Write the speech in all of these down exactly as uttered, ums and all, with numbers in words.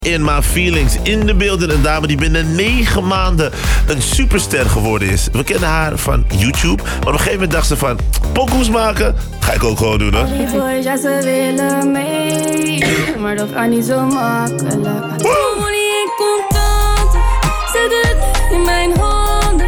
In My Feelings, in de beelden een dame die binnen negen maanden een superster geworden is. We kennen haar van YouTube, maar op een gegeven moment dacht ze van... pokoes maken, ga ik ook gewoon doen hoor. Die boys, ja, ze willen mee, maar dat gaat niet zo makkelijk. Money in contant, zet het in mijn handen.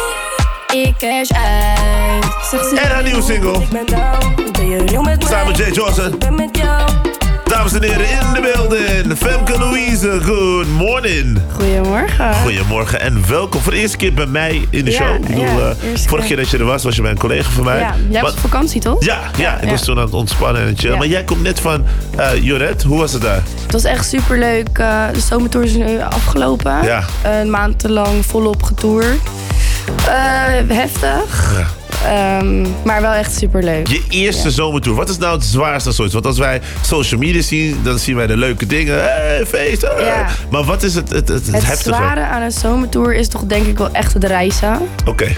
Ik cash uit, zeg ze. En haar nieuwe single. Ik ben down, ben je jong met mij? Samen met Jay Johnson. Ik ben met jou. Dames en heren, in de beelden, Femke Louise, good morning. Goedemorgen. Goedemorgen en welkom voor de eerste keer bij mij in de Ja, show. Ik bedoel, ja, uh, eerste vorige keer keer. dat je er was, was je bij een collega van mij. Ja, jij was op vakantie, toch? Ja, ja, ik ja. was toen aan het ontspannen en chillen. Ja. Maar jij komt net van uh, Joret, hoe was het daar? Het was echt superleuk. Uh, de zomertour is nu afgelopen. Ja. Een maand lang volop getoerd. Uh, heftig. Ja. Um, maar wel echt superleuk. Je eerste Ja. zomertour, wat is nou het zwaarste zoiets? Want als wij social media zien, dan zien wij de leuke dingen. Hey, feest. Hey. Ja. Maar wat is het, het, het, het Het heftige? zware aan een zomertour is toch denk ik wel echt het reizen. Oké. Okay.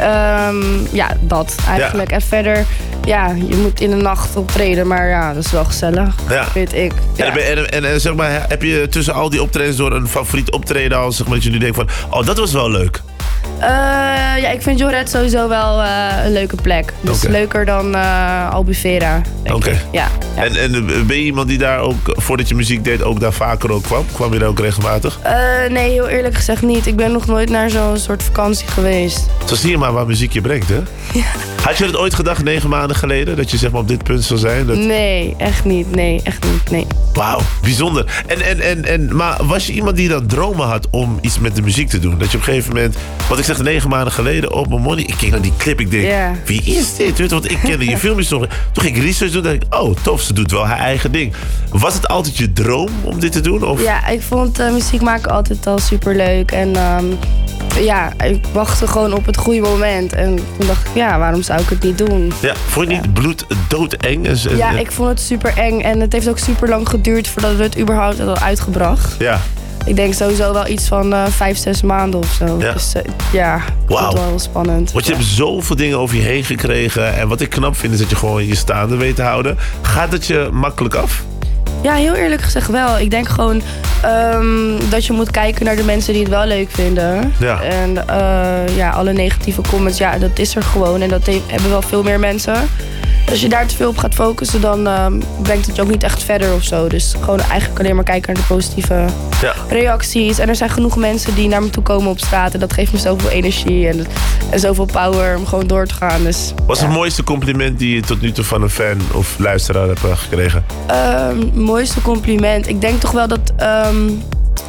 Um, ja, dat eigenlijk. Ja. En verder, ja, je moet in de nacht optreden. Maar ja, dat is wel gezellig, Ja. vind ik. Ja. En, en, en, en zeg maar, heb je tussen al die optredens door een favoriet optreden al, zeg maar, dat je nu denkt van, oh, dat was wel leuk. Uh, ja, ik vind Joret sowieso wel uh, een leuke plek. Dus Okay. leuker dan uh, Albufeira. Oké. Okay. Ja, ja. En, en ben je iemand die daar ook, voordat je muziek deed, ook daar vaker ook kwam? Kwam je daar ook regelmatig? Uh, nee, heel eerlijk gezegd niet. Ik ben nog nooit naar zo'n soort vakantie geweest. Zo zie je maar waar muziek je brengt, hè? Ja. Had je het ooit gedacht, negen maanden geleden, dat je zeg maar op dit punt zou zijn? Dat... Nee, echt niet. Nee, echt niet. Nee. Wauw, bijzonder. En, en, en, en, maar was je iemand die dan dromen had om iets met de muziek te doen? Dat je op een gegeven moment, wat ik zeg, negen maanden geleden op mijn money, ik keek naar die clip, ik denk, Yeah. wie is dit? Weet je, want ik kende je filmpjes nog. Toen ging ik research doen, dacht ik, oh, tof, ze doet wel haar eigen ding. Was het altijd je droom om dit te doen? Of? Ja, ik vond uh, muziek maken altijd al superleuk. En um, ja, ik wachtte gewoon op het goede moment. En toen dacht ik, ja, waarom zou ik het niet doen? Ja, vond je niet Ja. bloed doodeng? En, en, Ja, ik vond het super eng. En het heeft ook super lang geduurd voordat we het überhaupt hadden uitgebracht. Ja. Ik denk sowieso wel iets van uh, vijf, zes maanden of zo. Ja. Dus uh, ja, ik vond Wauw. het wel heel spannend. Want je Ja. hebt zoveel dingen over je heen gekregen. En wat ik knap vind is dat je gewoon je staande weet te houden. Gaat het je makkelijk af? Ja, heel eerlijk gezegd wel. Ik denk gewoon um, dat je moet kijken naar de mensen die het wel leuk vinden. Ja. En uh, ja, alle negatieve comments, ja, dat is er gewoon. En dat he- hebben wel veel meer mensen. Als je daar te veel op gaat focussen, dan um, brengt het je ook niet echt verder of zo. Dus gewoon eigenlijk alleen maar kijken naar de positieve Ja. reacties. En er zijn genoeg mensen die naar me toe komen op straat. En dat geeft me zoveel energie en, en zoveel power om gewoon door te gaan. Dus, Wat is ja. het mooiste compliment die je tot nu toe van een fan of luisteraar hebt uh, gekregen? Um, mooiste compliment. Ik denk toch wel dat... Um,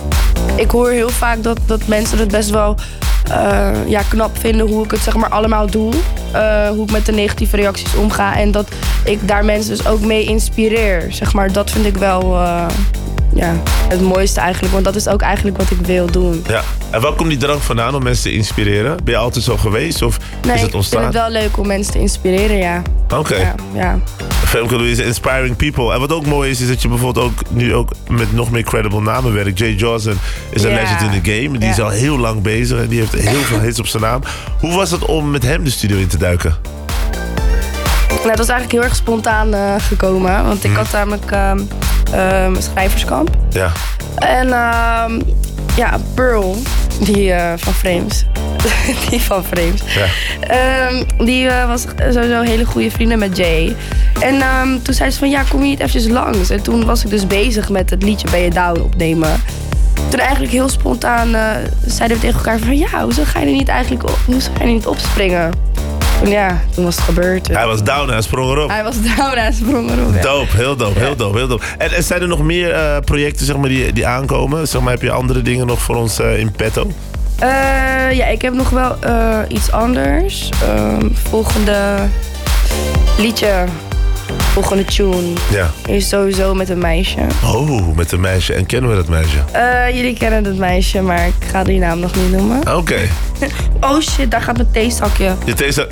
ik hoor heel vaak dat, dat mensen het best wel uh, ja, knap vinden hoe ik het zeg maar allemaal doe. Uh, hoe ik met de negatieve reacties omga. En dat ik daar mensen dus ook mee inspireer. Zeg maar, dat vind ik wel uh, ja, het mooiste eigenlijk. Want dat is ook eigenlijk wat ik wil doen. Ja. En waar komt die drang vandaan om mensen te inspireren? Ben je altijd zo geweest of Nee, is het ik ontstaan? vind het wel leuk om mensen te inspireren, ja. Oké. Okay. Ja, ja. Femke Louise, inspiring people. En wat ook mooi is, is dat je bijvoorbeeld ook nu ook met nog meer credible namen werkt. Jay Johnson is een Ja. legend in the game. Die Ja. is al heel lang bezig en die heeft heel veel hits op zijn naam. Hoe was het om met hem de studio in te duiken? Nou, het was eigenlijk heel erg spontaan uh, gekomen. Want ik Hmm. had namelijk uh, uh, schrijverskamp. Ja. En uh, ja, Pearl, die uh, van Frames. die van Frames. Ja. Um, die uh, was sowieso hele goede vrienden met Jay. En um, toen zei ze van, ja, kom je niet eventjes langs? En toen was ik dus bezig met het liedje Ben je Down opnemen. Toen eigenlijk heel spontaan uh, zeiden we tegen elkaar van, ja, hoezo ga je er niet eigenlijk op, hoezo ga je er niet opspringen? En ja, toen was het gebeurd. Hij was down en hij sprong erop. Hij was down, hij sprong erop. Ja. Dope, heel dope, heel dope, heel dope. En, en zijn er nog meer uh, projecten zeg maar, die, die aankomen? Zeg maar, heb je andere dingen nog voor ons uh, in petto? Uh, ja, ik heb nog wel uh, iets anders. Um, volgende liedje, volgende tune Ja. is sowieso met een meisje. Oh, met een meisje. En kennen we dat meisje? Uh, jullie kennen het meisje, maar ik ga die naam nog niet noemen. Oké. Okay. Oh shit, daar gaat mijn theezakje. Je deze.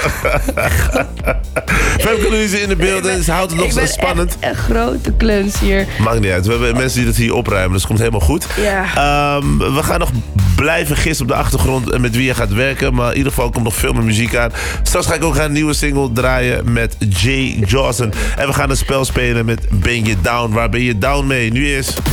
Femke Louise in de beelden. Ze houdt het nog Ik zo ben spannend. echt een grote kluns hier. Maakt niet uit. We hebben mensen die dat hier opruimen. Dus het komt helemaal goed. Ja. Um, we gaan nog blijven gissen op de achtergrond met wie je gaat werken. Maar in ieder geval komt nog veel meer muziek aan. Straks ga ik ook een nieuwe single draaien met Jay Johnson. En we gaan een spel spelen met Ben je down? Waar ben je down mee? Nu is...